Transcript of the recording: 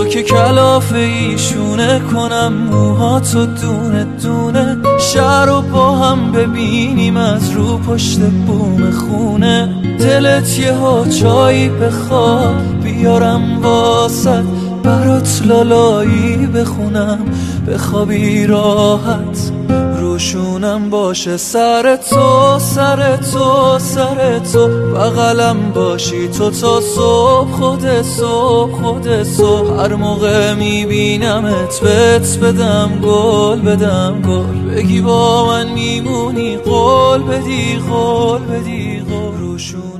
تو که کلاف ایشونه کنم موهاتو دونه دونه، شهر رو با هم ببینیم از رو پشت بوم خونه. دلت یه ها چایی بخواد بیارم واسد، برات لالایی بخونم بخوابی راحت، روشونم باشه سر تو سر تو سر تو، بغلم باشی تو تا صبح خود صبح خود صبح. هر موقع میبینمت بهت بدم گل بدم گل، بگی با من میمونی قول بدی قول بدی قول. روشون